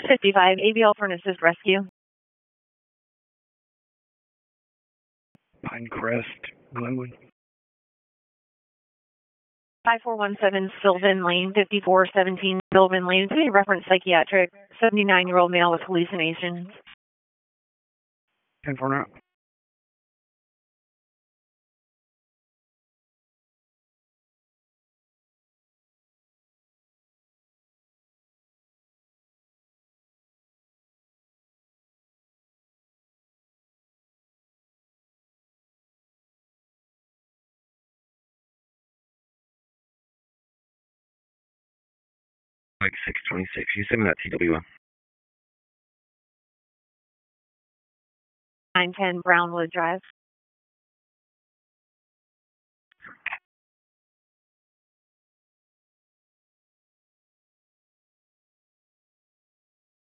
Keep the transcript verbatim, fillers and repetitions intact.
six fifty-five, A B L for an assist rescue. Pinecrest, Glenwood. five four one seven, Sylvan Lane, fifty-four seventeen, Sylvan Lane. To be reference psychiatric, seventy-nine-year-old male with hallucinations. ten four now. Like six twenty-six. You send me that T W. nine ten Brownwood Drive.